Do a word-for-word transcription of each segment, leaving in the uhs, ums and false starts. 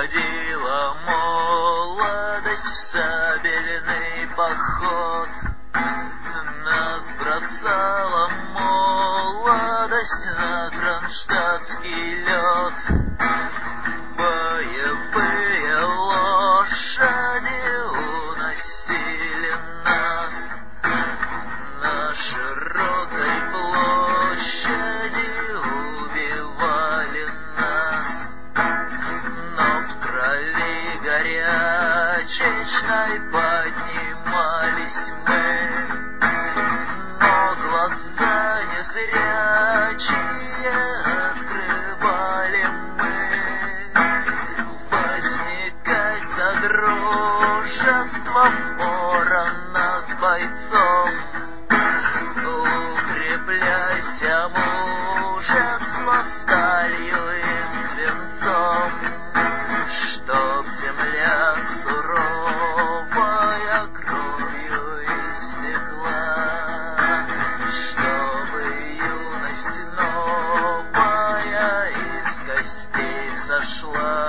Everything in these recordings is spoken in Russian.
Ходила молодость в сабельный поход, нас бросала молодость на кронштадтский лед. Боевые лошади уносили нас на широкой площади, убивали нас, но в крови горячечной поднимались мы, но глаза незрячие открывали мы. Возникать содружество ворона с бойцом, укрепляйся мужество сталью и свинцом, чтоб земля суровая кровью истекла, чтобы юность новая из костей взошла,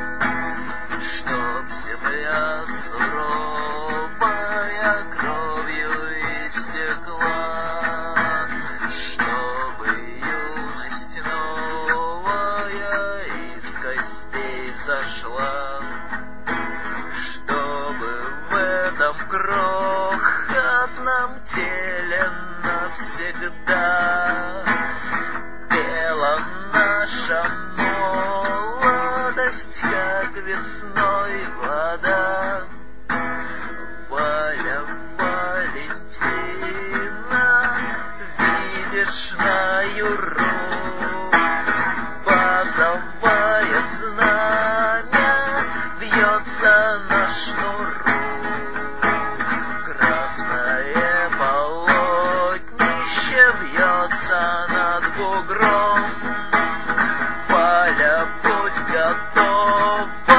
чтоб земля суровая кровью истекла, чтобы юность новая из костей взошла, чтобы в этом крохотном теле навсегда пела наша молодость, как весной вода. Валя, Валентина, видишь на юру базовое знамя вьется на шнуру, красное полотнище вьется над бугром. Валя, будь готова